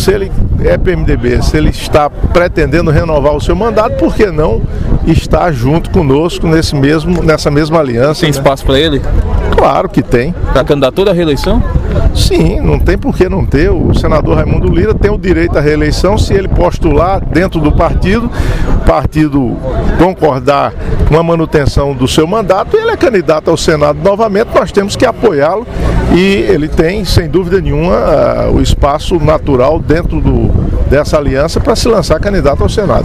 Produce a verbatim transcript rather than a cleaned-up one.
se ele é P M D B, se ele está pretendendo renovar o seu mandato, por que não estar junto conosco nesse mesmo, nessa mesma aliança? Tem né? espaço para ele? Claro que tem. Para candidatura à reeleição? Sim, não tem por que não ter. O senador Raimundo Lira tem o direito à reeleição se ele postular dentro do partido, o partido concordar com a manutenção do seu mandato e ele é candidato ao Senado novamente, nós temos que apoiá-lo e ele tem, sem dúvida nenhuma, o espaço natural dentro do, dessa aliança para se lançar candidato ao Senado.